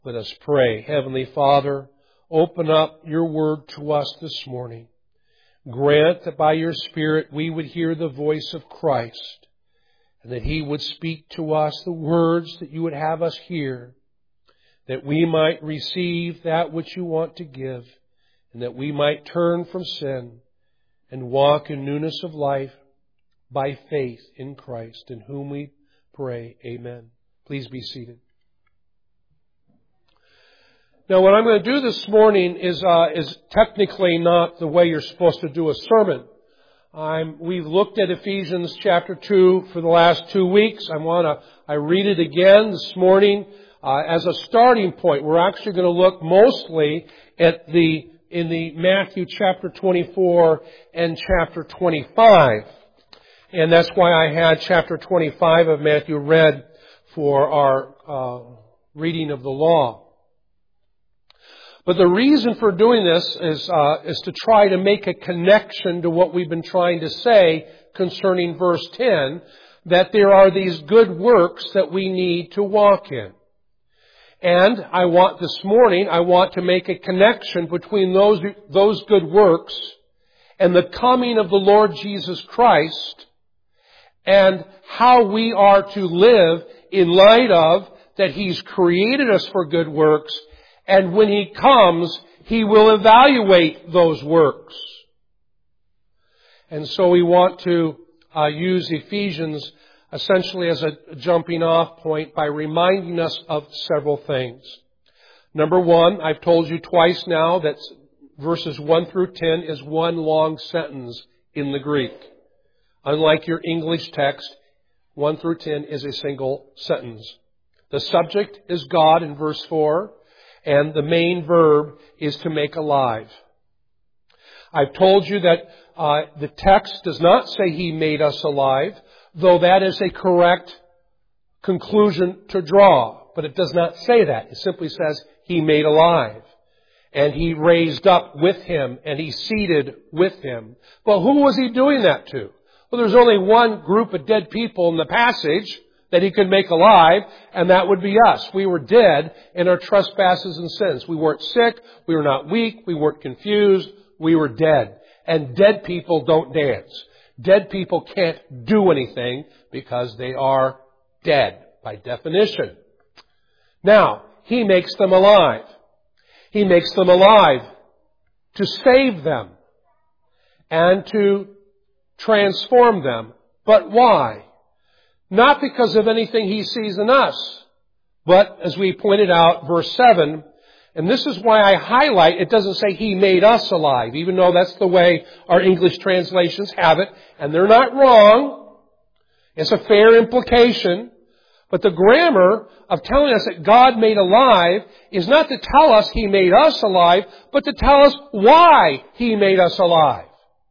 Let us pray. Heavenly Father, open up your word to us this morning. Grant that by your Spirit we would hear the voice of Christ, and that He would speak to us the words that you would have us hear, that we might receive that which you want to give, and that we might turn from sin and walk in newness of life by faith in Christ, in whom we pray. Amen. Please be seated. Now, what I'm going to do this morning is technically not the way you're supposed to do a sermon. We've looked at Ephesians chapter 2 for the last 2 weeks. I read it again this morning as a starting point. We're actually going to look mostly at in the Matthew chapter 24 and chapter 25. And that's why I had chapter 25 of Matthew read for our reading of the law. But the reason for doing this is to try to make a connection to what we've been trying to say concerning verse 10, that there are these good works that we need to walk in. And this morning, I want to make a connection between those good works and the coming of the Lord Jesus Christ, and how we are to live in light of that He's created us for good works, and when He comes, He will evaluate those works. And so we want to use Ephesians essentially as a jumping off point by reminding us of several things. Number one, I've told you twice now that verses 1 through 10 is one long sentence in the Greek. Unlike your English text, 1 through 10 is a single sentence. The subject is God in verse 4. And the main verb is to make alive. I've told you that the text does not say He made us alive, though that is a correct conclusion to draw. But it does not say that. It simply says He made alive. And He raised up with Him, and He seated with Him. Well, who was He doing that to? Well, there's only one group of dead people in the passage that He could make alive, and that would be us. We were dead in our trespasses and sins. We weren't sick, we were not weak, we weren't confused, we were dead. And dead people don't dance. Dead people can't do anything because they are dead by definition. Now, He makes them alive. He makes them alive to save them and to transform them. But why? Not because of anything He sees in us, but as we pointed out, verse 7, and this is why I highlight, it doesn't say He made us alive, even though that's the way our English translations have it, and they're not wrong. It's a fair implication. But the grammar of telling us that God made alive is not to tell us He made us alive, but to tell us why He made us alive.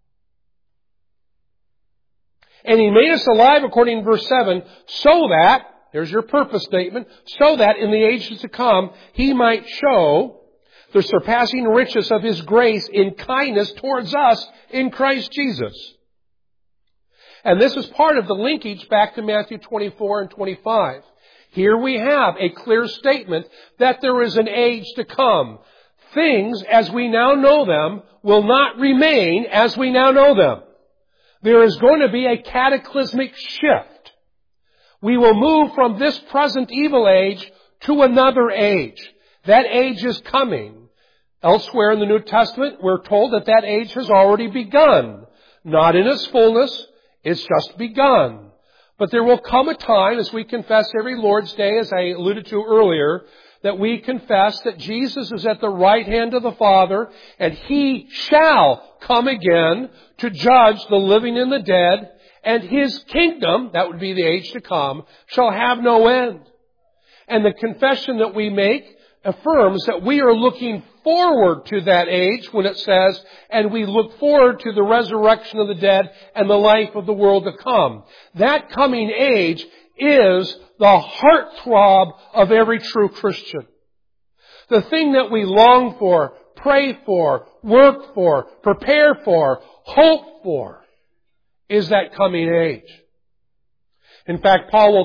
And He made us alive, according to verse 7, so that, there's your purpose statement, so that in the ages to come, He might show the surpassing riches of His grace in kindness towards us in Christ Jesus. And this is part of the linkage back to Matthew 24 and 25. Here we have a clear statement that there is an age to come. Things, as we now know them, will not remain as we now know them. There is going to be a cataclysmic shift. We will move from this present evil age to another age. That age is coming. Elsewhere in the New Testament, we're told that that age has already begun. Not in its fullness, it's just begun. But there will come a time, as we confess every Lord's Day, as I alluded to earlier, that we confess that Jesus is at the right hand of the Father, and He shall come again to judge the living and the dead, and His kingdom, that would be the age to come, shall have no end. And the confession that we make affirms that we are looking forward to that age when it says, and we look forward to the resurrection of the dead and the life of the world to come. That coming age is the heartthrob of every true Christian. The thing that we long for, pray for, work for, prepare for, hope for, is that coming age. In fact, Paul will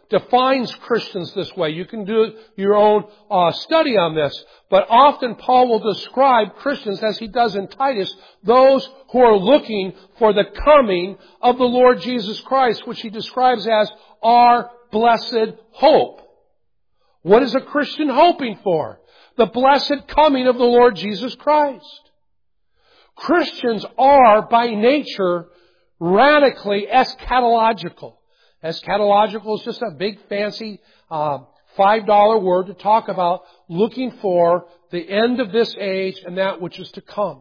defines Christians this way. You can do your own study on this. But often Paul will describe Christians, as he does in Titus, those who are looking for the coming of the Lord Jesus Christ, which he describes as our blessed hope. What is a Christian hoping for? The blessed coming of the Lord Jesus Christ. Christians are, by nature, radically eschatological. Eschatological is just a big, fancy $5 word to talk about looking for the end of this age and that which is to come.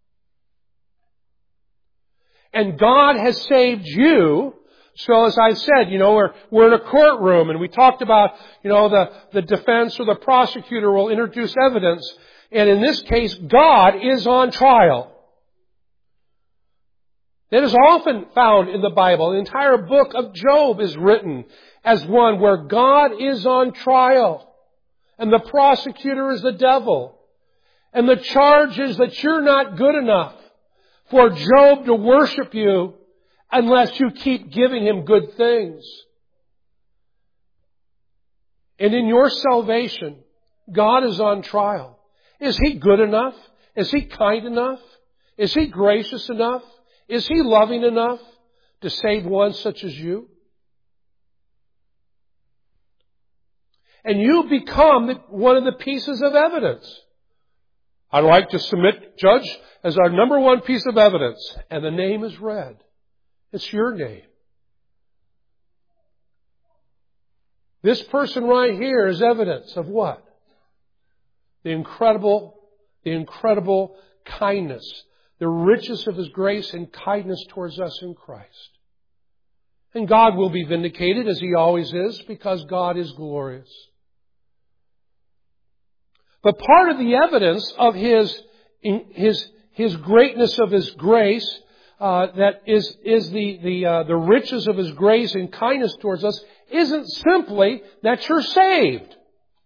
And God has saved you. So as I said, we're in a courtroom and we talked about, the defense or the prosecutor will introduce evidence. And in this case, God is on trial. That is often found in the Bible. The entire book of Job is written as one where God is on trial. And the prosecutor is the devil. And the charge is that you're not good enough for Job to worship you unless you keep giving him good things. And in your salvation, God is on trial. Is He good enough? Is He kind enough? Is He gracious enough? Is He loving enough to save one such as you? And you become one of the pieces of evidence. I'd like to submit, Judge, as our number one piece of evidence. And the name is read. It's your name. This person right here is evidence of what? The incredible kindness, the riches of His grace and kindness towards us in Christ. And God will be vindicated, as He always is, because God is glorious. But part of the evidence of His greatness of His grace, that is the riches of His grace and kindness towards us, isn't simply that you're saved.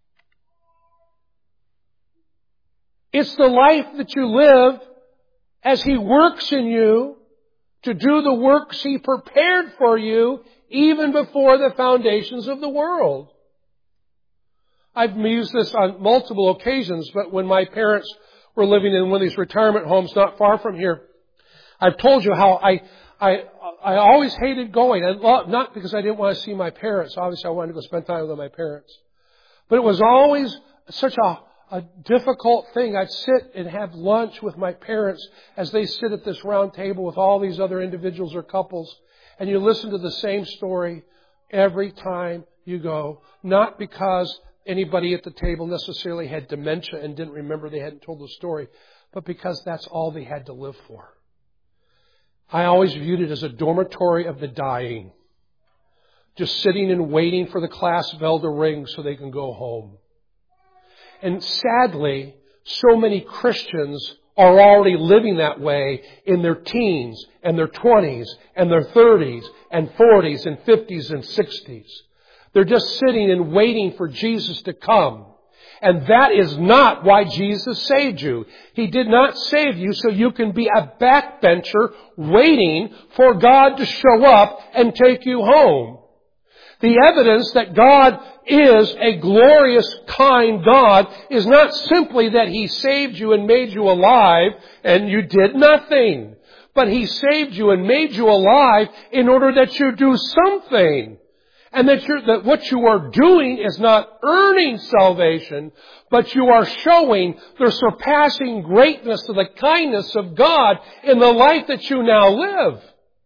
It's the life that you live as He works in you to do the works He prepared for you even before the foundations of the world. I've used this on multiple occasions, but when my parents were living in one of these retirement homes not far from here, I've told you how I always hated going. Not because I didn't want to see my parents. Obviously, I wanted to go spend time with my parents. But it was always such a difficult thing. I'd sit and have lunch with my parents as they sit at this round table with all these other individuals or couples. And you listen to the same story every time you go. Not because anybody at the table necessarily had dementia and didn't remember they hadn't told the story, but because that's all they had to live for. I always viewed it as a dormitory of the dying. Just sitting and waiting for the class bell to ring so they can go home. And sadly, so many Christians are already living that way in their teens and their 20s and their 30s and 40s and 50s and 60s. They're just sitting and waiting for Jesus to come. And that is not why Jesus saved you. He did not save you so you can be a backbencher waiting for God to show up and take you home. The evidence that God is a glorious, kind God is not simply that He saved you and made you alive and you did nothing. But He saved you and made you alive in order that you do something. And that what you are doing is not earning salvation, but you are showing the surpassing greatness of the kindness of God in the life that you now live.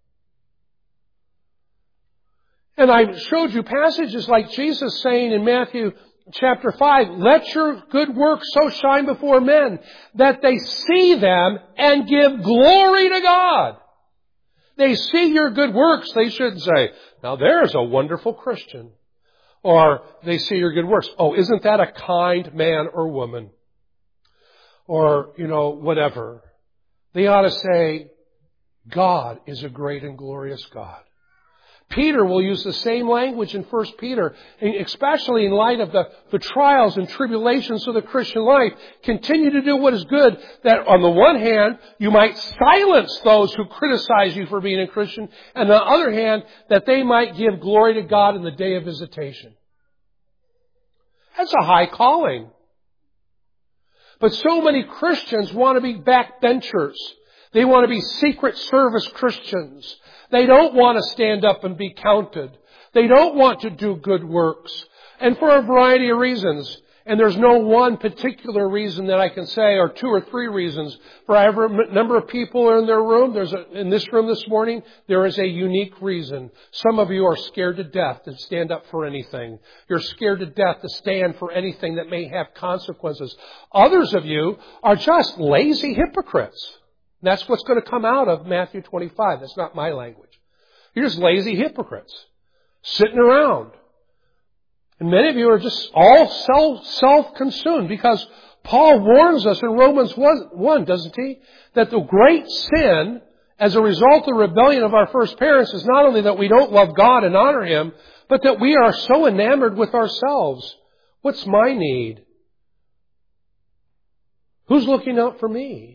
And I showed you passages like Jesus saying in Matthew chapter 5, let your good works so shine before men that they see them and give glory to God. They see your good works. They shouldn't say, now there's a wonderful Christian. Or they see your good works. Oh, isn't that a kind man or woman? Or, whatever. They ought to say, God is a great and glorious God. Peter will use the same language in 1 Peter, especially in light of the trials and tribulations of the Christian life. Continue to do what is good, that on the one hand, you might silence those who criticize you for being a Christian, and on the other hand, that they might give glory to God in the day of visitation. That's a high calling. But so many Christians want to be backbenchers. They want to be secret service Christians. They don't want to stand up and be counted. They don't want to do good works. And for a variety of reasons. And there's no one particular reason that I can say, or two or three reasons. For every number of people are in their room, in this room this morning, there is a unique reason. Some of you are scared to death to stand up for anything. You're scared to death to stand for anything that may have consequences. Others of you are just lazy hypocrites. That's what's going to come out of Matthew 25. That's not my language. You're just lazy hypocrites. Sitting around. And many of you are just all self-consumed, because Paul warns us in Romans 1, doesn't he? That the great sin, as a result of the rebellion of our first parents, is not only that we don't love God and honor Him, but that we are so enamored with ourselves. What's my need? Who's looking out for me?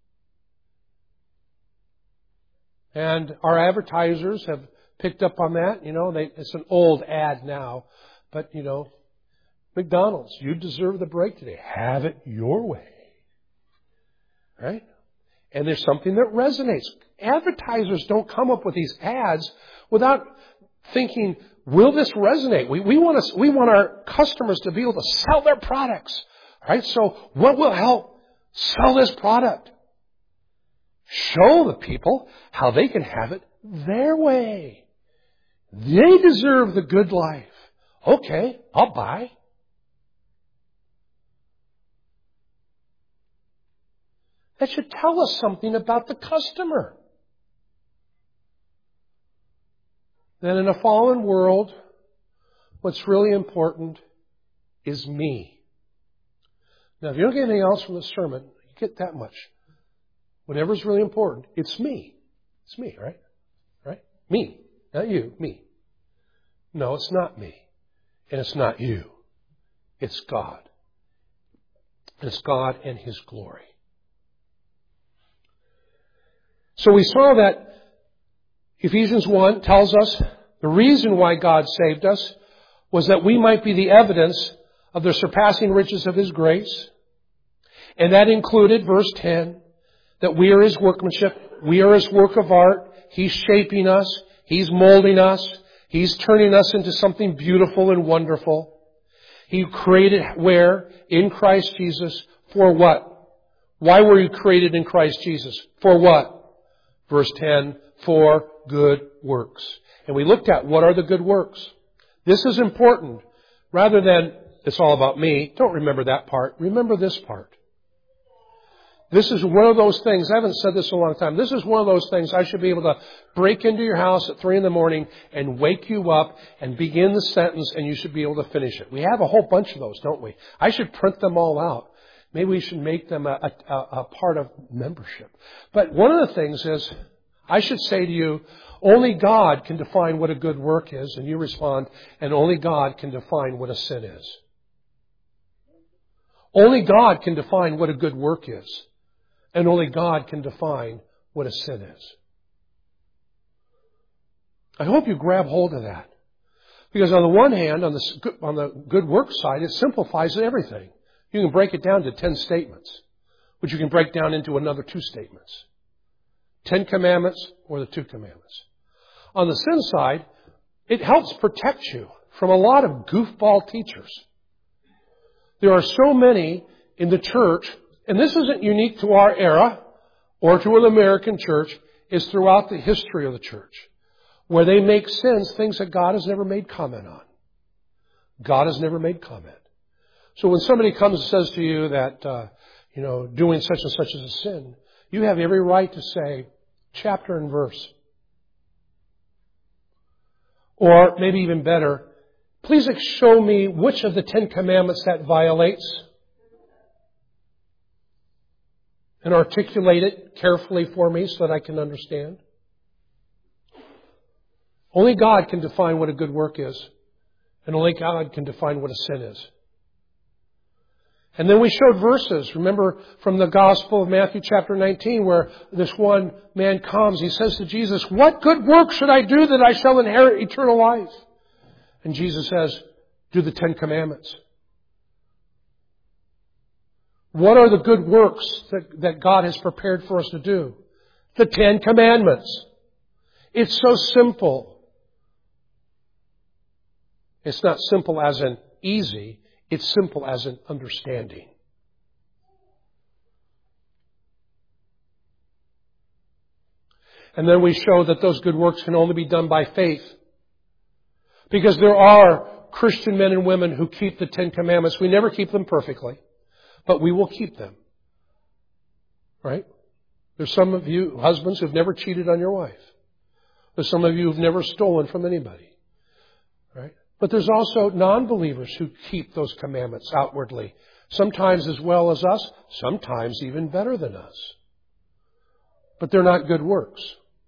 And our advertisers have picked up on that. It's an old ad now. But, McDonald's, you deserve the break today. Have it your way. Right? And there's something that resonates. Advertisers don't come up with these ads without thinking, will this resonate? We want our customers to be able to sell their products. Right? So what will help sell this product? Show the people how they can have it their way. They deserve the good life. Okay, I'll buy. That should tell us something about the customer. That in a fallen world, what's really important is me. Now, if you don't get anything else from the sermon, you get that much. Whatever's really important, it's me. It's me, right? Right? Me. Not you. Me. No, it's not me. And it's not you. It's God. It's God and His glory. So we saw that Ephesians 1 tells us the reason why God saved us was that we might be the evidence of the surpassing riches of His grace. And that included, verse 10, that we are His workmanship. We are His work of art. He's shaping us. He's molding us. He's turning us into something beautiful and wonderful. He created where? In Christ Jesus. For what? Why were you created in Christ Jesus? For what? Verse 10, for good works. And we looked at what are the good works. This is important. Rather than, it's all about me, don't remember that part. Remember this part. This is one of those things, I haven't said this in a long time, this is one of those things I should be able to break into your house at 3 a.m. and wake you up and begin the sentence, and you should be able to finish it. We have a whole bunch of those, don't we? I should print them all out. Maybe we should make them a part of membership. But one of the things is, I should say to you, only God can define what a good work is, and you respond, and only God can define what a sin is. Only God can define what a good work is. And only God can define what a sin is. I hope you grab hold of that. Because on the one hand, on the good work side, it simplifies everything. You can break it down to 10 statements, which you can break down into another 2 statements. 10 commandments or the 2 commandments. On the sin side, it helps protect you from a lot of goofball teachers. There are so many in the church, and this isn't unique to our era or to an American church, it's throughout the history of the church, where they make sins things that God has never made comment on. God has never made comment. So when somebody comes and says to you that, doing such and such is a sin, you have every right to say, chapter and verse. Or maybe even better, please show me which of the 10 commandments that violates. And articulate it carefully for me so that I can understand. Only God can define what a good work is. And only God can define what a sin is. And then we showed verses, remember, from the Gospel of Matthew chapter 19, where this one man comes. He says to Jesus, "What good work should I do that I shall inherit eternal life?" And Jesus says, "Do the 10 Commandments." What are the good works that God has prepared for us to do? The 10 Commandments. It's so simple. It's not simple as in easy. It's simple as in understanding. And then we show that those good works can only be done by faith. Because there are Christian men and women who keep the 10 Commandments. We never keep them perfectly, but we will keep them. Right? There's some of you husbands who've never cheated on your wife. There's some of you who've never stolen from anybody. Right? But there's also non-believers who keep those commandments outwardly. Sometimes as well as us, sometimes even better than us. But they're not good works.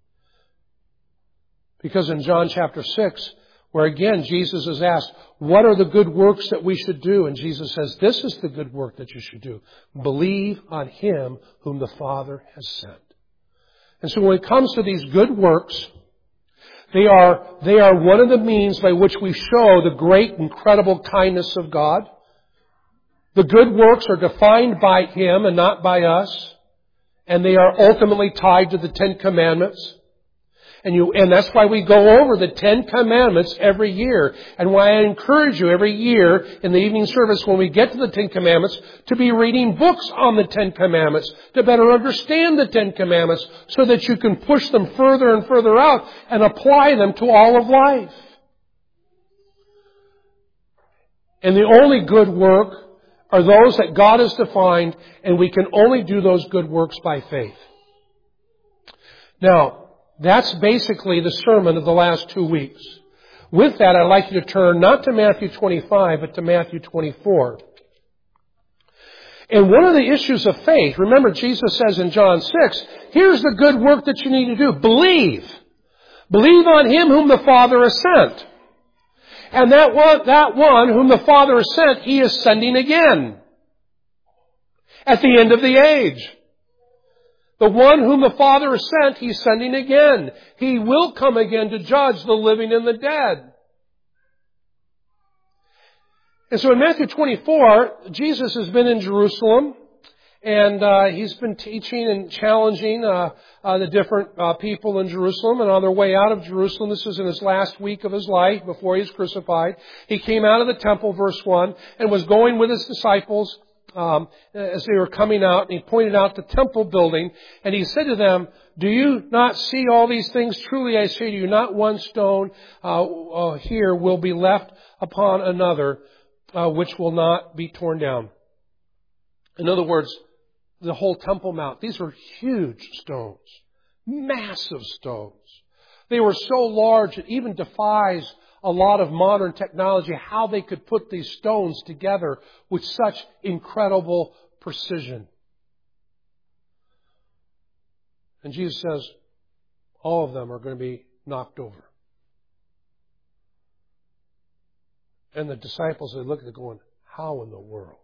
Because in John chapter 6, where again Jesus is asked, what are the good works that we should do? And Jesus says, this is the good work that you should do. Believe on Him whom the Father has sent. And so when it comes to these good works, they are one of the means by which we show the great, incredible kindness of God. The good works are defined by Him and not by us. And they are ultimately tied to the 10 Commandments. And that's why we go over the 10 Commandments every year. And why I encourage you every year in the evening service when we get to the 10 Commandments to be reading books on the 10 Commandments to better understand the 10 Commandments so that you can push them further and further out and apply them to all of life. And the only good work are those that God has defined, and we can only do those good works by faith. Now, that's basically the sermon of the last 2 weeks. With that, I'd like you to turn not to Matthew 25, but to Matthew 24. And one of the issues of faith, remember Jesus says in John 6, here's the good work that you need to do. Believe. Believe on Him whom the Father has sent. And that one whom the Father has sent, He is sending again. At the end of the age. The one whom the Father has sent, He's sending again. He will come again to judge the living and the dead. And so in Matthew 24, Jesus has been in Jerusalem, and He's been teaching and challenging the different people in Jerusalem. And on their way out of Jerusalem, this is in His last week of His life before He's crucified, He came out of the temple, verse 1, and was going with His disciples as they were coming out, and He pointed out the temple building, and He said to them, do you not see all these things? Truly I say to you, not one stone here will be left upon another, which will not be torn down. In other words, the whole Temple Mount, these were huge stones, massive stones. They were so large it even defies a lot of modern technology, how they could put these stones together with such incredible precision. And Jesus says, all of them are going to be knocked over. And the disciples, they look at it going, how in the world?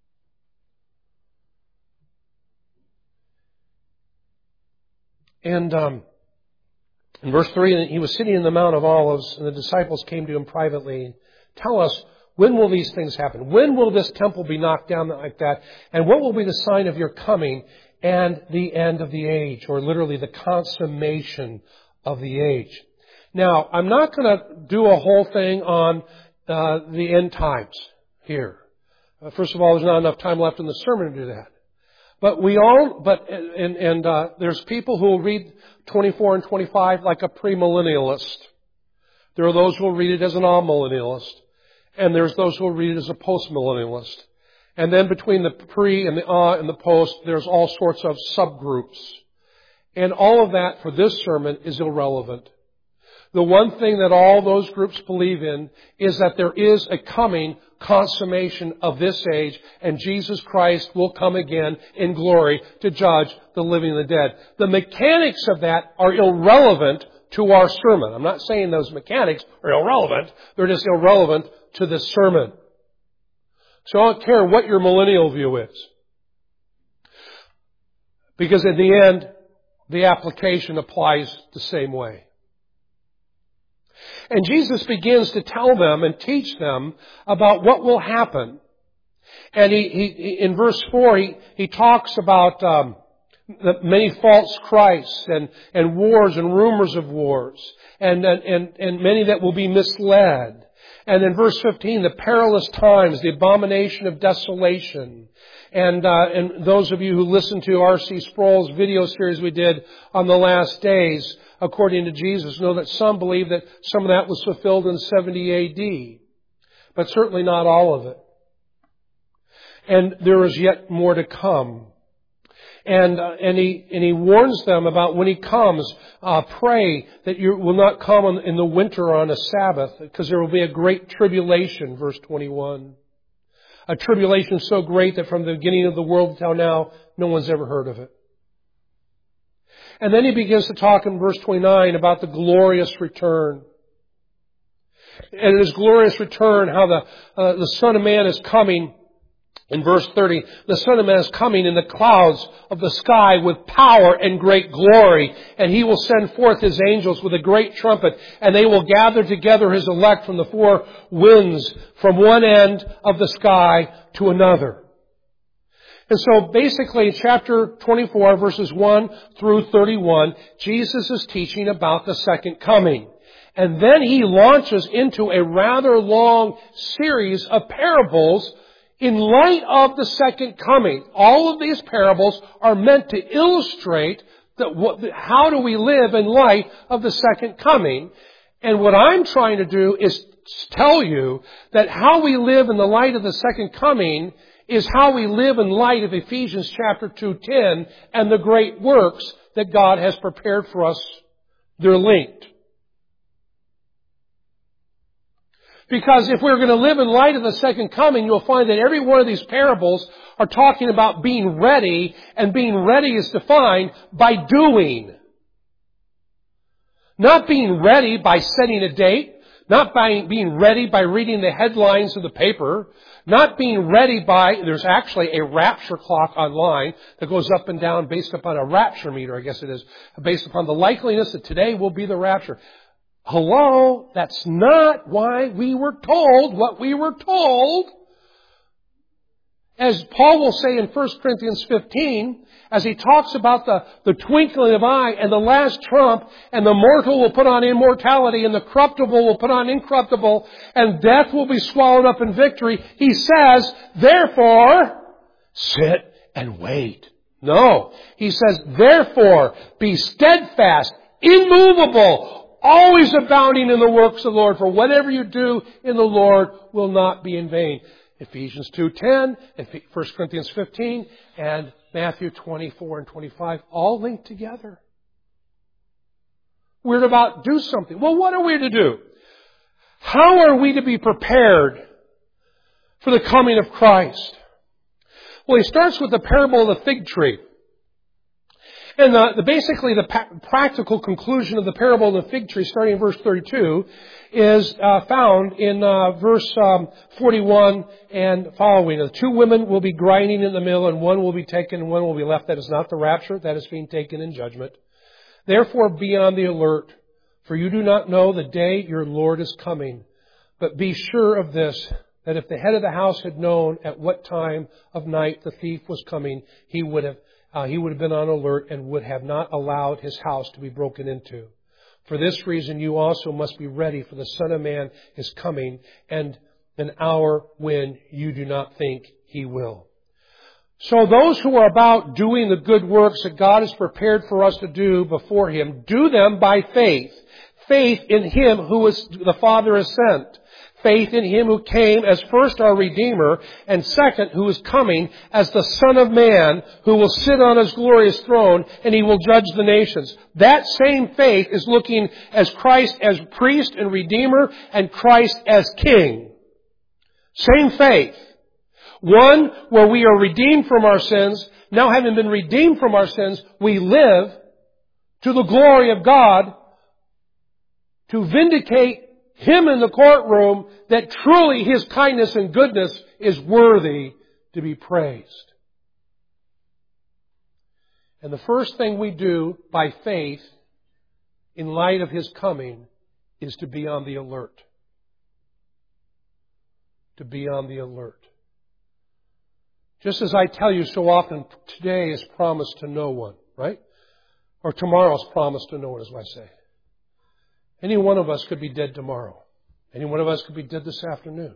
And in verse 3, He was sitting in the Mount of Olives, and the disciples came to Him privately. Tell us, when will these things happen? When will this temple be knocked down like that? And what will be the sign of your coming and the end of the age? Or literally the consummation of the age. Now, I'm not going to do a whole thing on the end times here. First of all, there's not enough time left in the sermon to do that. But there's people who will read 24 and 25 like a premillennialist. There are those who will read it as an amillennialist. And there's those who will read it as a postmillennialist. And then between the pre and the and the post, there's all sorts of subgroups. And all of that for this sermon is irrelevant. The one thing that all those groups believe in is that there is a coming consummation of this age, and Jesus Christ will come again in glory to judge the living and the dead. The mechanics of that are irrelevant to our sermon. I'm not saying those mechanics are irrelevant. They're just irrelevant to this sermon. So I don't care what your millennial view is. Because in the end, the application applies the same way. And Jesus begins to tell them and teach them about what will happen. And he in verse 4, he talks about the many false Christs and wars and rumors of wars and many that will be misled. And in verse 15, the perilous times, the abomination of desolation. And those of you who listened to R.C. Sproul's video series we did on the last days, according to Jesus, know that some believe that some of that was fulfilled in 70 A.D., but certainly not all of it. And there is yet more to come. And he warns them about when he comes, pray that you will not come in the winter or on a Sabbath, because there will be a great tribulation, verse 21. A tribulation so great that from the beginning of the world until now, no one's ever heard of it. And then he begins to talk in verse 29 about the glorious return. And in his glorious return, how the Son of Man is coming. In verse 30, the Son of Man is coming in the clouds of the sky with power and great glory. And He will send forth His angels with a great trumpet. And they will gather together His elect from the four winds, from one end of the sky to another. And so basically in chapter 24, verses 1 through 31, Jesus is teaching about the second coming. And then He launches into a rather long series of parables in light of the second coming. All of these parables are meant to illustrate how do we live in light of the second coming. And what I'm trying to do is tell you that how we live in the light of the second coming is how we live in light of Ephesians chapter 2:10 and the great works that God has prepared for us. They're linked. Because if we're going to live in light of the second coming, you'll find that every one of these parables are talking about being ready, and being ready is defined by doing. Not being ready by setting a date, not by being ready by reading the headlines of the paper, not being ready by, there's actually a rapture clock online that goes up and down based upon a rapture meter, I guess it is, based upon the likeliness that today will be the rapture. Hello, that's not why we were told what we were told. As Paul will say in 1 Corinthians 15, as he talks about the twinkling of an eye and the last trump, and the mortal will put on immortality, and the corruptible will put on incorruptible, and death will be swallowed up in victory, he says, therefore, sit and wait. No, he says, therefore, be steadfast, immovable, always abounding in the works of the Lord, for whatever you do in the Lord will not be in vain. Ephesians 2:10, 1 Corinthians 15, and Matthew 24 and 25, all linked together. We're about to do something. Well, what are we to do? How are we to be prepared for the coming of Christ? Well, he starts with the parable of the fig tree. And basically the practical conclusion of the parable of the fig tree, starting in verse 32, is found in verse 41 and following. The two women will be grinding in the mill, and one will be taken and one will be left. That is not the rapture. That is being taken in judgment. Therefore be on the alert, for you do not know the day your Lord is coming. But be sure of this, that if the head of the house had known at what time of night the thief was coming, he would have been on alert and would have not allowed his house to be broken into. For this reason, you also must be ready, for the Son of Man is coming, and an hour when you do not think He will. So those who are about doing the good works that God has prepared for us to do before Him, do them by faith. Faith in Him who is the Father has sent. Faith in Him who came as first our Redeemer, and second, who is coming as the Son of Man, who will sit on His glorious throne, and He will judge the nations. That same faith is looking as Christ as priest and Redeemer, and Christ as King. Same faith. One where we are redeemed from our sins. Now having been redeemed from our sins, we live to the glory of God to vindicate Him in the courtroom that truly His kindness and goodness is worthy to be praised. And the first thing we do by faith in light of His coming is to be on the alert. To be on the alert. Just as I tell you so often, today is promised to no one, right? Or tomorrow is promised to no one, as I say. Any one of us could be dead tomorrow. Any one of us could be dead this afternoon.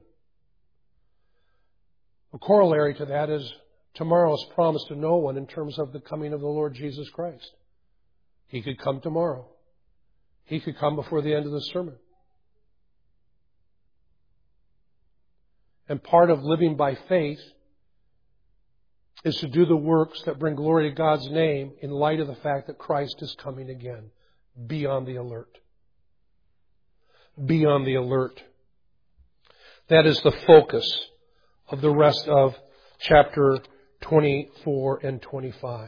A corollary to that is tomorrow is promised to no one in terms of the coming of the Lord Jesus Christ. He could come tomorrow. He could come before the end of the sermon. And part of living by faith is to do the works that bring glory to God's name in light of the fact that Christ is coming again. Be on the alert. Be on the alert. That is the focus of the rest of chapter 24 and 25.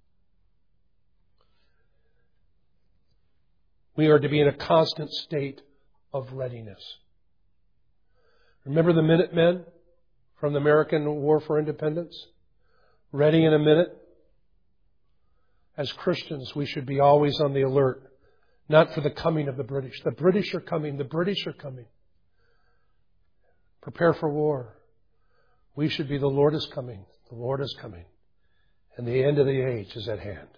We are to be in a constant state of readiness. Remember the Minutemen from the American War for Independence? Ready in a minute? As Christians, we should be always on the alert. Not for the coming of the British. The British are coming. The British are coming. Prepare for war. We should be the Lord is coming. The Lord is coming. And the end of the age is at hand.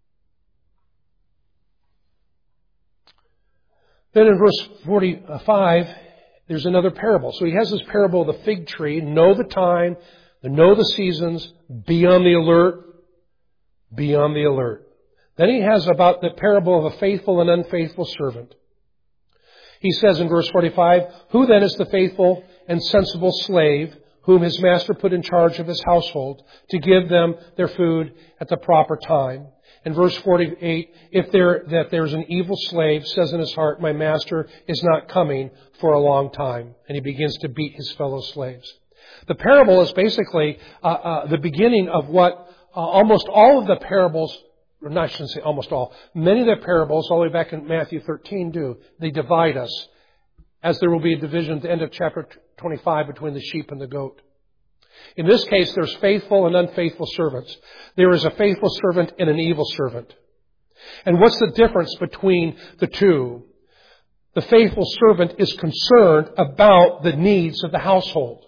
Then in verse 45, there's another parable. So he has this parable of the fig tree. Know the time. Know the seasons. Be on the alert. Be on the alert. Then he has about the parable of a faithful and unfaithful servant. He says in verse 45, who then is the faithful and sensible slave whom his master put in charge of his household to give them their food at the proper time? In verse 48, if there's an evil slave, says in his heart, my master is not coming for a long time. And he begins to beat his fellow slaves. The parable is basically the beginning of what almost all of the parables, or not, I shouldn't say almost all, many of the parables, all the way back in Matthew 13 do. They divide us, as there will be a division at the end of chapter 25 between the sheep and the goat. In this case, there's faithful and unfaithful servants. There is a faithful servant and an evil servant. And what's the difference between the two? The faithful servant is concerned about the needs of the household.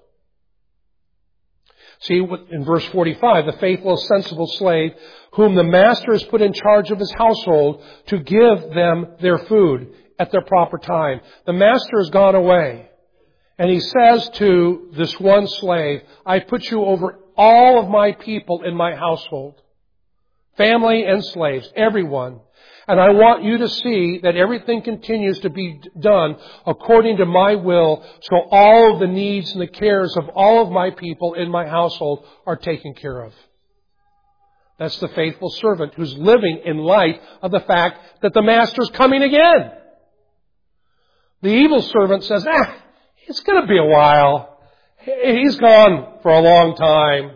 See, in verse 45, the faithful, sensible slave, whom the master has put in charge of his household to give them their food at their proper time. The master has gone away. And he says to this one slave, I put you over all of my people in my household. Family and slaves, everyone. And I want you to see that everything continues to be done according to my will, so all of the needs and the cares of all of my people in my household are taken care of. That's the faithful servant who's living in light of the fact that the master's coming again. The evil servant says, it's going to be a while. He's gone for a long time.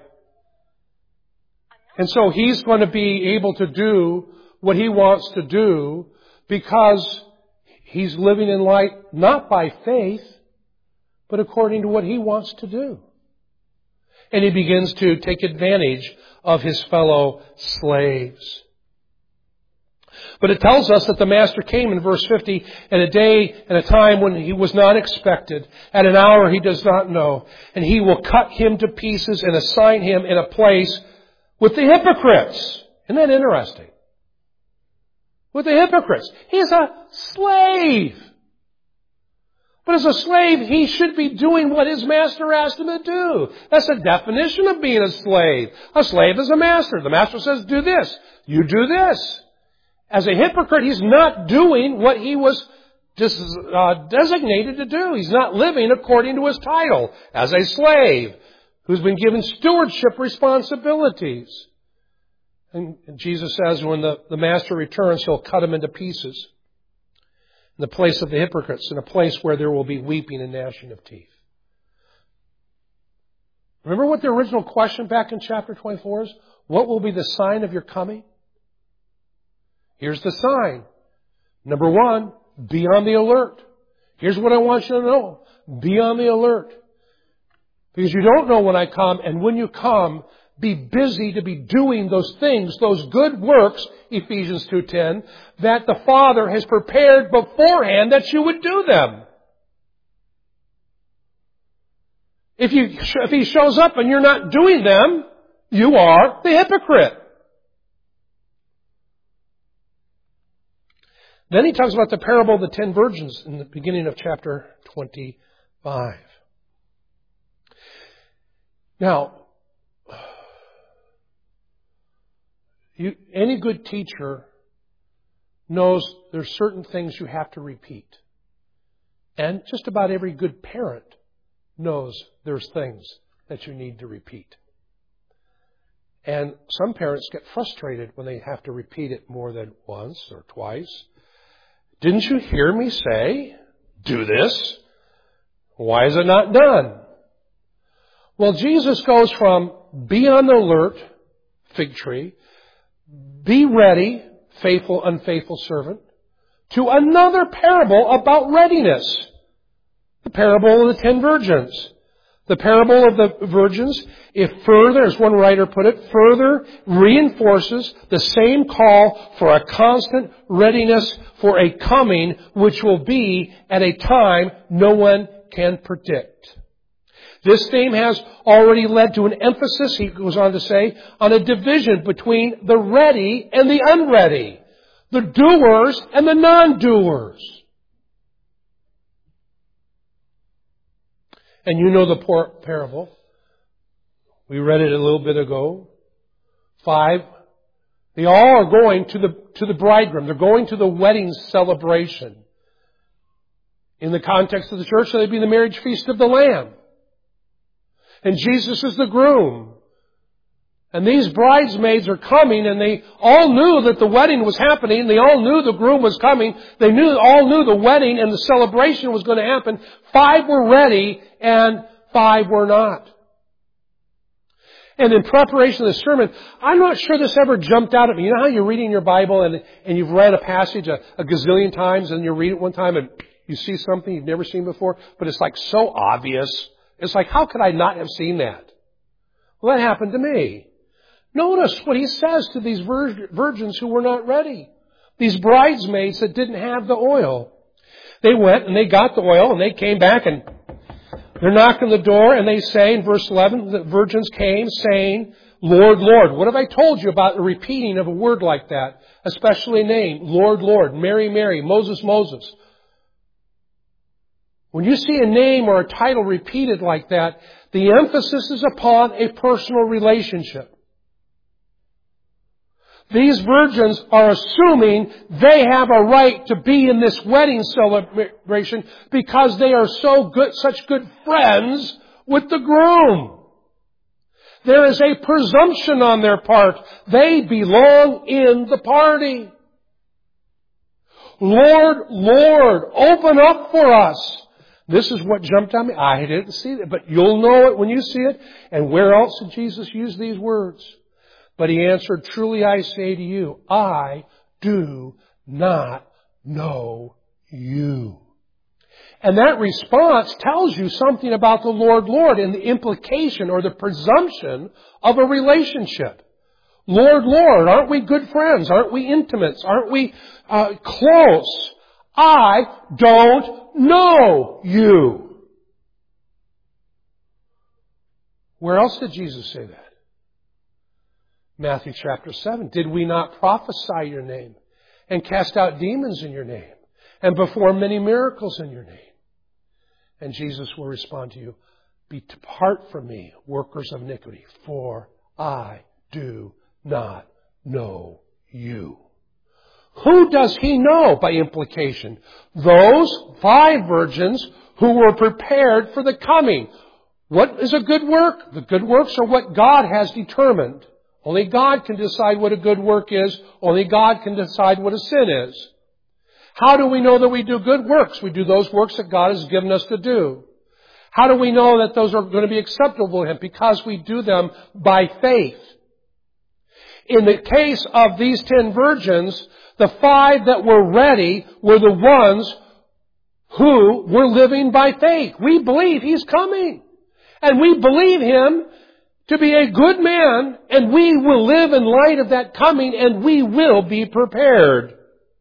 And so he's going to be able to do what he wants to do because he's living in light not by faith, but according to what he wants to do. And he begins to take advantage of his fellow slaves. But it tells us that the master came in verse 50 at a day and a time when he was not expected, at an hour he does not know, and he will cut him to pieces and assign him in a place with the hypocrites. Isn't that interesting? With the hypocrites. He's a slave. But as a slave, he should be doing what his master asked him to do. That's the definition of being a slave. A slave is a master. The master says, do this. You do this. As a hypocrite, he's not doing what he was designated to do. He's not living according to his title as a slave who's been given stewardship responsibilities. And Jesus says when the master returns, he'll cut him into pieces in the place of the hypocrites, in a place where there will be weeping and gnashing of teeth. Remember what the original question back in chapter 24 is? What will be the sign of your coming? Here's the sign. Number one, Be on the alert. Here's what I want you to know. Be on the alert. Because you don't know when I come, and when you come, be busy to be doing those things, those good works, Ephesians 2:10, that the Father has prepared beforehand that you would do them. If He shows up and you're not doing them, you are the hypocrite. Then He talks about the parable of the 10 virgins in the beginning of chapter 25. Now, any good teacher knows there's certain things you have to repeat. And just about every good parent knows there's things that you need to repeat. And some parents get frustrated when they have to repeat it more than once or twice. Didn't you hear me say, do this? Why is it not done? Well, Jesus goes from be on the alert, fig tree, be ready, faithful, unfaithful servant, to another parable about readiness. The parable of the 10 virgins. The parable of the virgins, as one writer put it, further reinforces the same call for a constant readiness for a coming which will be at a time no one can predict. This theme has already led to an emphasis, he goes on to say, on a division between the ready and the unready, the doers and the non-doers. And you know the parable. We read it a little bit ago. 5. They all are going to the bridegroom. They're going to the wedding celebration. In the context of the church, they'd be the marriage feast of the Lamb. And Jesus is the groom. And these bridesmaids are coming, and they all knew that the wedding was happening. They all knew the groom was coming. They all knew the wedding and the celebration was going to happen. 5 were ready, and 5 were not. And in preparation of the sermon, I'm not sure this ever jumped out at me. You know how you're reading your Bible and you've read a passage a gazillion times, and you read it one time and you see something you've never seen before, but it's like so obvious. It's like, how could I not have seen that? Well, that happened to me. Notice what he says to these virgins who were not ready. These bridesmaids that didn't have the oil. They went and they got the oil and they came back and they're knocking the door and they say in verse 11, the virgins came saying, Lord, Lord. What have I told you about the repeating of a word like that? Especially a name, Lord, Lord, Mary, Mary, Moses, Moses. When you see a name or a title repeated like that, the emphasis is upon a personal relationship. These virgins are assuming they have a right to be in this wedding celebration because they are such good friends with the groom. There is a presumption on their part. They belong in the party. Lord, Lord, open up for us. This is what jumped on me. I didn't see it, but you'll know it when you see it. And where else did Jesus use these words? But he answered, truly I say to you, I do not know you. And that response tells you something about the Lord, Lord, and the implication or the presumption of a relationship. Lord, Lord, aren't we good friends? Aren't we intimates? Aren't we close? I don't know you. Where else did Jesus say that? Matthew chapter 7. Did we not prophesy your name and cast out demons in your name and perform many miracles in your name? And Jesus will respond to you, depart from me, workers of iniquity, for I do not know you. Who does he know by implication? Those 5 virgins who were prepared for the coming. What is a good work? The good works are what God has determined. Only God can decide what a good work is. Only God can decide what a sin is. How do we know that we do good works? We do those works that God has given us to do. How do we know that those are going to be acceptable to Him? Because we do them by faith. In the case of these 10 virgins, The 5 that were ready were the ones who were living by faith. We believe He's coming. And we believe Him to be a good man, and we will live in light of that coming, and we will be prepared.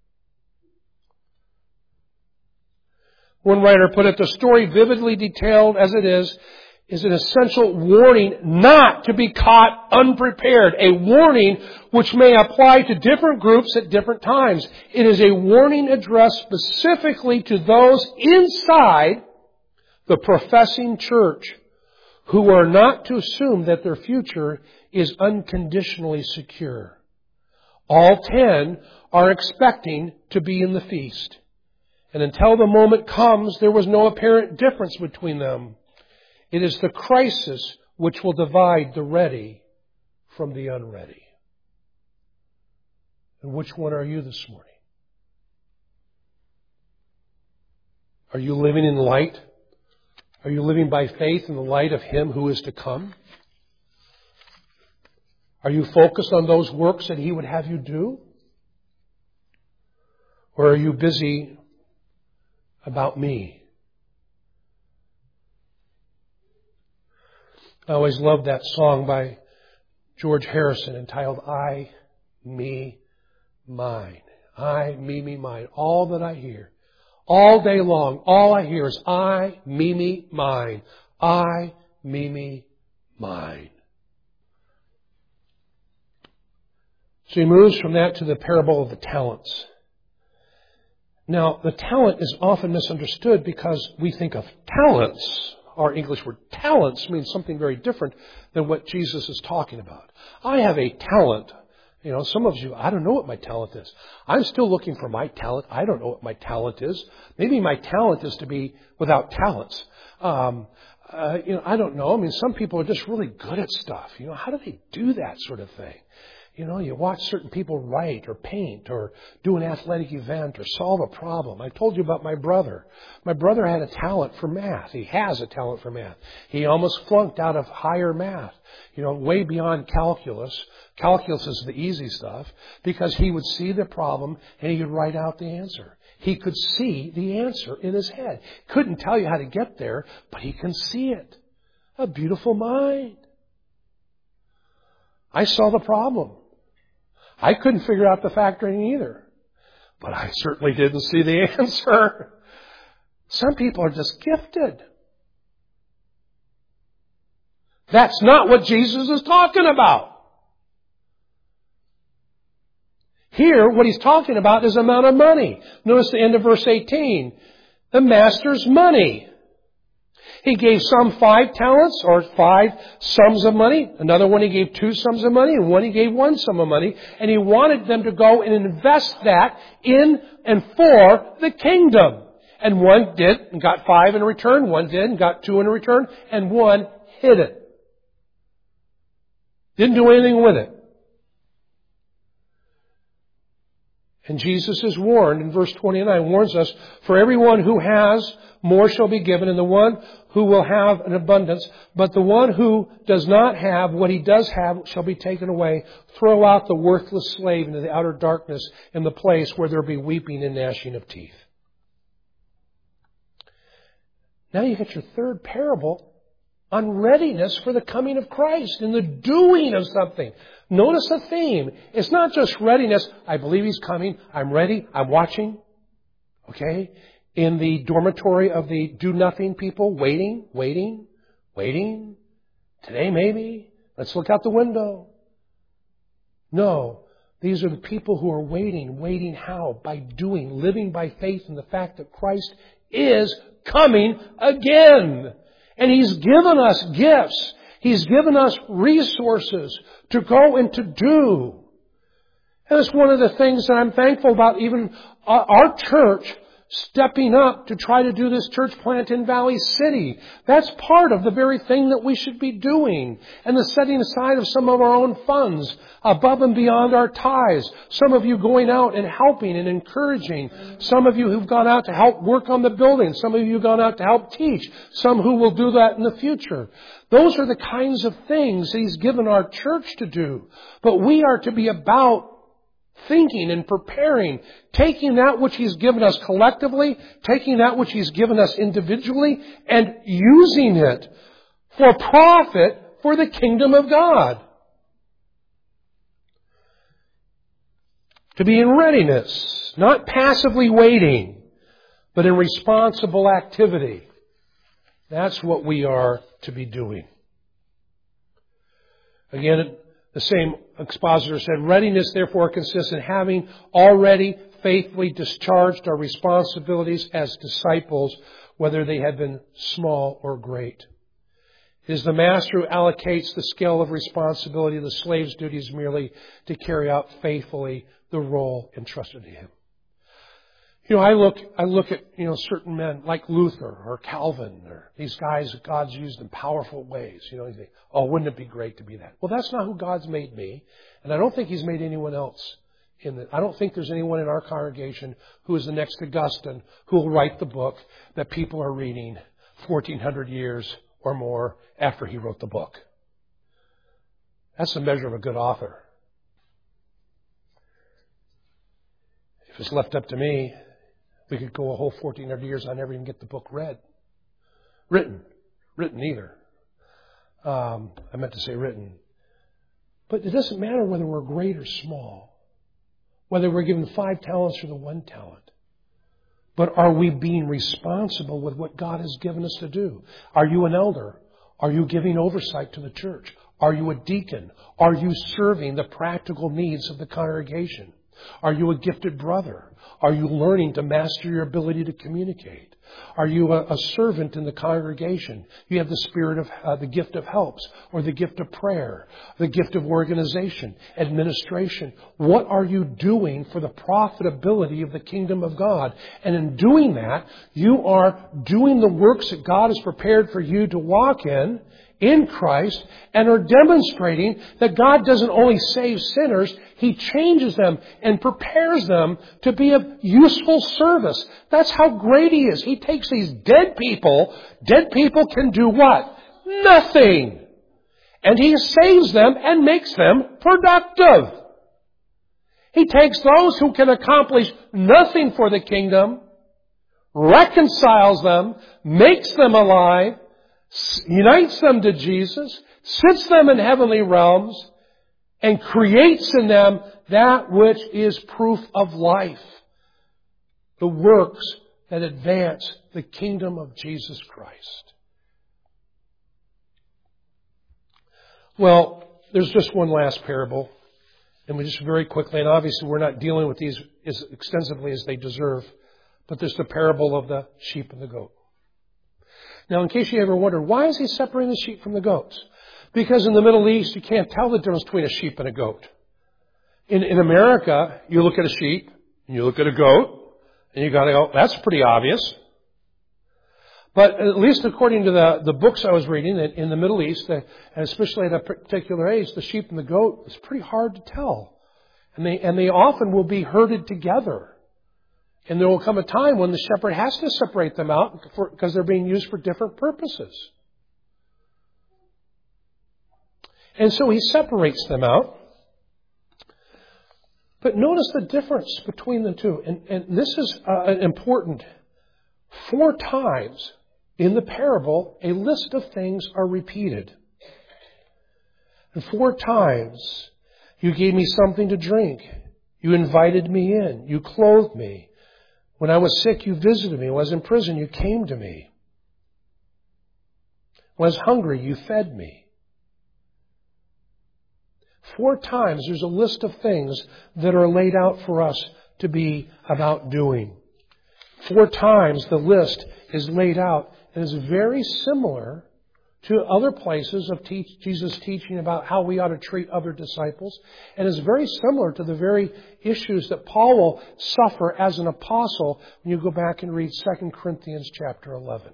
One writer put it, the story vividly detailed as it is an essential warning not to be caught unprepared. A warning which may apply to different groups at different times. It is a warning addressed specifically to those inside the professing church who are not to assume that their future is unconditionally secure. All 10 are expecting to be in the feast. And until the moment comes, there was no apparent difference between them. It is the crisis which will divide the ready from the unready. And which one are you this morning? Are you living in light? Are you living by faith in the light of Him who is to come? Are you focused on those works that He would have you do? Or are you busy about me? I always loved that song by George Harrison entitled, I, me, mine. I, me, mine. All that I hear. All day long, all I hear is I, me, mine. I, me, mine. So he moves from that to the parable of the talents. Now, the talent is often misunderstood because we think of talents. Our English word talents means something very different than what Jesus is talking about. I have a talent. You know, some of you, I don't know what my talent is. I'm still looking for my talent. I don't know what my talent is. Maybe my talent is to be without talents. I don't know. I mean, some people are just really good at stuff. You know, how do they do that sort of thing? You know, you watch certain people write or paint or do an athletic event or solve a problem. I told you about my brother. My brother had a talent for math. He has a talent for math. He almost flunked out of higher math, you know, way beyond calculus. Calculus is the easy stuff because he would see the problem and he would write out the answer. He could see the answer in his head. Couldn't tell you how to get there, but he can see it. A beautiful mind. I saw the problem. I couldn't figure out the factoring either. But I certainly didn't see the answer. Some people are just gifted. That's not what Jesus is talking about. Here, what He's talking about is the amount of money. Notice the end of verse 18. The master's money. He gave some 5 talents or 5 sums of money. Another one He gave 2 sums of money. And one He gave 1 sum of money. And He wanted them to go and invest that in and for the kingdom. And one did and got 5 in return. One did and got 2 in return. And one hid it. Didn't do anything with it. And Jesus is warned in verse 29, warns us, for everyone who has, more shall be given, and the one who will have an abundance. But the one who does not have what he does have shall be taken away. Throw out the worthless slave into the outer darkness, in the place where there will be weeping and gnashing of teeth. Now you get your third parable on readiness for the coming of Christ and the doing of something. Notice the theme. It's not just readiness. I believe He's coming. I'm ready. I'm watching. Okay? In the dormitory of the do-nothing people, waiting. Today maybe. Let's look out the window. No. These are the people who are waiting. Waiting how? By doing. Living by faith in the fact that Christ is coming again. And He's given us gifts. He's given us resources to go and to do. And it's one of the things that I'm thankful about, even our church stepping up to try to do this church plant in Valley City. That's part of the very thing that we should be doing. And the setting aside of some of our own funds above and beyond our tithes. Some of you going out and helping and encouraging. Some of you who've gone out to help work on the building. Some of you who've gone out to help teach. Some who will do that in the future. Those are the kinds of things He's given our church to do. But we are to be about thinking and preparing, taking that which He's given us collectively, taking that which He's given us individually, and using it for profit for the kingdom of God. To be in readiness, not passively waiting, but in responsible activity. That's what we are to be doing. Again, the same expositor said, readiness therefore consists in having already faithfully discharged our responsibilities as disciples, whether they have been small or great. It is the master who allocates the scale of responsibility. The slave's duty is merely to carry out faithfully the role entrusted to him. I look at, certain men like Luther or Calvin or these guys that God's used in powerful ways. You think, wouldn't it be great to be that? Well, that's not who God's made me. And I don't think He's made anyone else I don't think there's anyone in our congregation who is the next Augustine who will write the book that people are reading 1,400 years or more after he wrote the book. That's the measure of a good author. If it's left up to me, we could go a whole 1,400 years. I never even get the book written either. I meant to say written. But it doesn't matter whether we're great or small, whether we're given 5 talents or the 1 talent. But are we being responsible with what God has given us to do? Are you an elder? Are you giving oversight to the church? Are you a deacon? Are you serving the practical needs of the congregation? Are you a gifted brother? Are you learning to master your ability to communicate? Are you a servant in the congregation? You have the spirit of the gift of helps, or the gift of prayer, the gift of organization, administration. What are you doing for the profitability of the kingdom of God? And in doing that, you are doing the works that God has prepared for you to walk in Christ, and are demonstrating that God doesn't only save sinners, He changes them and prepares them to be of useful service. That's how great He is. He takes these dead people. Dead people can do what? Nothing. And He saves them and makes them productive. He takes those who can accomplish nothing for the kingdom, reconciles them, makes them alive, unites them to Jesus, sits them in heavenly realms, and creates in them that which is proof of life. The works that advance the kingdom of Jesus Christ. Well, there's just one last parable. And we just very quickly, and obviously we're not dealing with these as extensively as they deserve, but there's the parable of the sheep and the goat. Now, in case you ever wondered, why is He separating the sheep from the goats? Because in the Middle East, you can't tell the difference between a sheep and a goat. In America, you look at a sheep, and you look at a goat, and you gotta go, that's pretty obvious. But at least according to the books I was reading, in the Middle East, and especially at a particular age, the sheep and the goat is pretty hard to tell. And they often will be herded together. And there will come a time when the shepherd has to separate them out because they're being used for different purposes. And so He separates them out. But notice the difference between the two. And this is important. 4 times in the parable, a list of things are repeated. And 4 times, you gave me something to drink. You invited me in. You clothed me. When I was sick, you visited me. When I was in prison, you came to me. When I was hungry, you fed me. 4 times there's a list of things that are laid out for us to be about doing. 4 times the list is laid out and is very similar to other places of Jesus teaching about how we ought to treat other disciples, and is very similar to the very issues that Paul will suffer as an apostle when you go back and read 2 Corinthians chapter 11.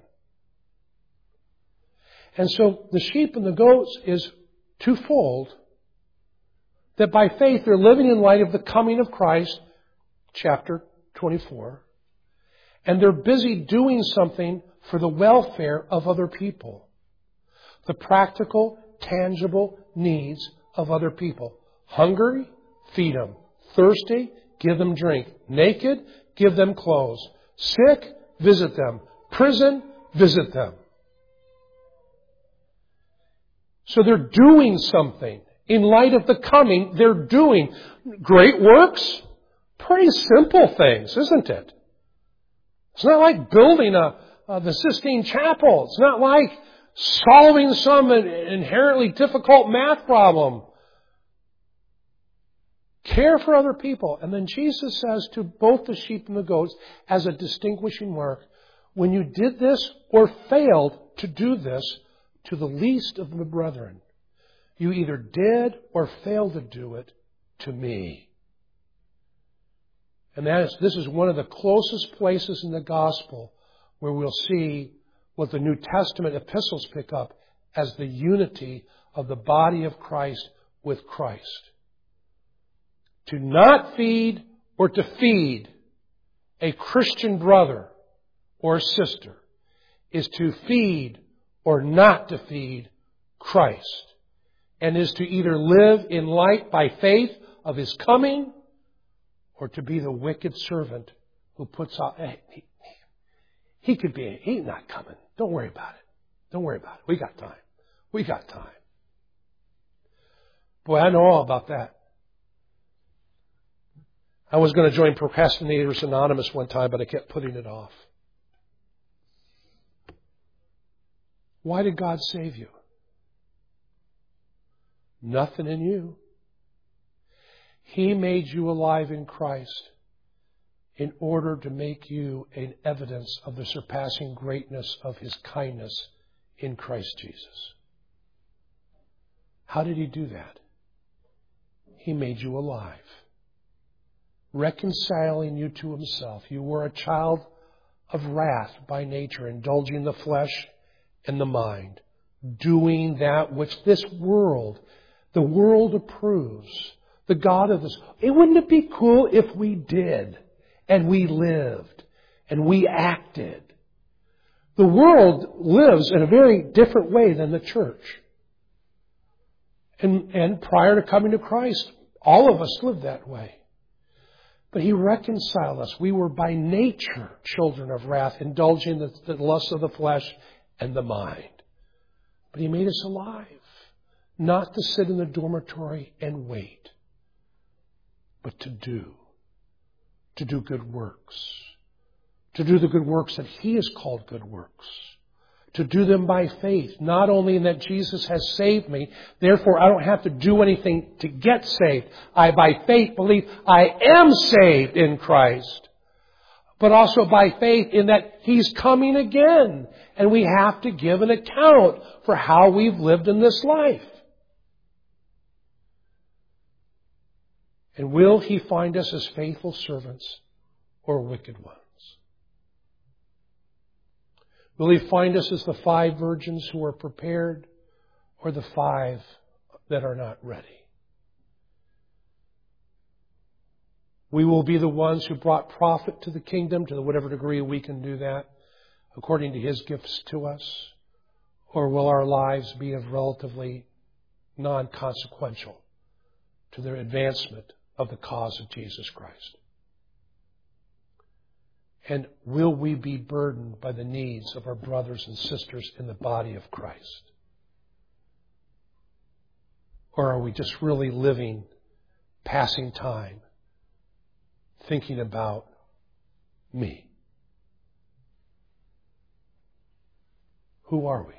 And so the sheep and the goats is twofold, that by faith they're living in light of the coming of Christ, chapter 24, and they're busy doing something for the welfare of other people. The practical, tangible needs of other people. Hungry? Feed them. Thirsty, give them drink. Naked, give them clothes. Sick, visit them. Prison, visit them. So they're doing something. In light of the coming, they're doing great works. Pretty simple things, isn't it? It's not like building the Sistine Chapel. It's not like solving some inherently difficult math problem. Care for other people. And then Jesus says to both the sheep and the goats, as a distinguishing mark, when you did this or failed to do this to the least of the brethren, you either did or failed to do it to me. And this is one of the closest places in the gospel where we'll see what the New Testament epistles pick up as the unity of the body of Christ with Christ. To not feed or to feed a Christian brother or sister is to feed or not to feed Christ, and is to either live in light by faith of His coming or to be the wicked servant who puts out, hey, he's not coming. Don't worry about it. Don't worry about it. We got time. We got time. Boy, I know all about that. I was going to join Procrastinators Anonymous one time, but I kept putting it off. Why did God save you? Nothing in you. He made you alive in Christ in order to make you an evidence of the surpassing greatness of His kindness in Christ Jesus. How did He do that? He made you alive, reconciling you to Himself. You were a child of wrath by nature, indulging the flesh and the mind, doing that which the world approves. The God of this. Wouldn't it be cool if we did, and we lived, and we acted? The world lives in a very different way than the church. And prior to coming to Christ, all of us lived that way. But He reconciled us. We were by nature children of wrath, indulging the lusts of the flesh and the mind. But He made us alive, not to sit in the dormitory and wait, but to do good works. To do the good works that He has called good works. To do them by faith, not only in that Jesus has saved me, therefore I don't have to do anything to get saved. I, by faith, believe I am saved in Christ. But also by faith in that He's coming again. And we have to give an account for how we've lived in this life. And will He find us as faithful servants or wicked ones? Will He find us as the 5 virgins who are prepared or the 5 that are not ready? We will be the ones who brought profit to the kingdom to whatever degree we can do that according to His gifts to us. Or will our lives be of relatively non-consequential to the advancement of the cause of Jesus Christ? And will we be burdened by the needs of our brothers and sisters in the body of Christ? Or are we just really living, passing time, thinking about me? Who are we?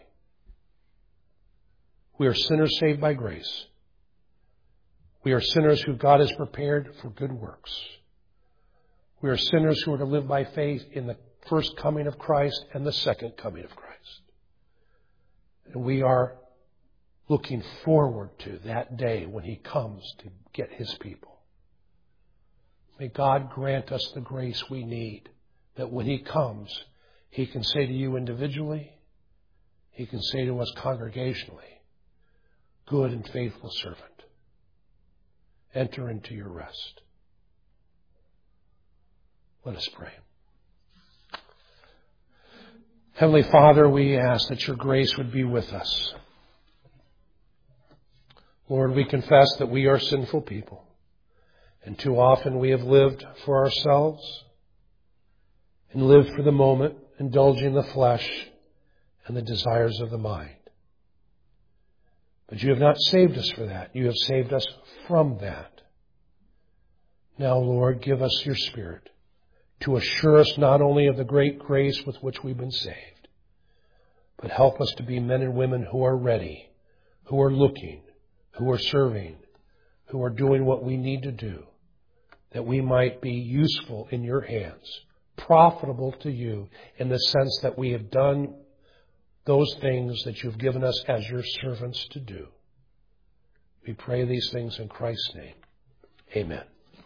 We are sinners saved by grace. We are sinners who God has prepared for good works. We are sinners who are to live by faith in the first coming of Christ and the second coming of Christ. And we are looking forward to that day when He comes to get His people. May God grant us the grace we need, that when He comes, He can say to you individually, He can say to us congregationally, good and faithful servant, enter into your rest. Let us pray. Heavenly Father, we ask that your grace would be with us. Lord, we confess that we are sinful people. And too often we have lived for ourselves and lived for the moment, indulging the flesh and the desires of the mind. But you have not saved us for that. You have saved us from that. Now, Lord, give us your Spirit to assure us not only of the great grace with which we've been saved, but help us to be men and women who are ready, who are looking, who are serving, who are doing what we need to do, that we might be useful in your hands, profitable to you in the sense that we have done those things that you've given us as your servants to do. We pray these things in Christ's name. Amen.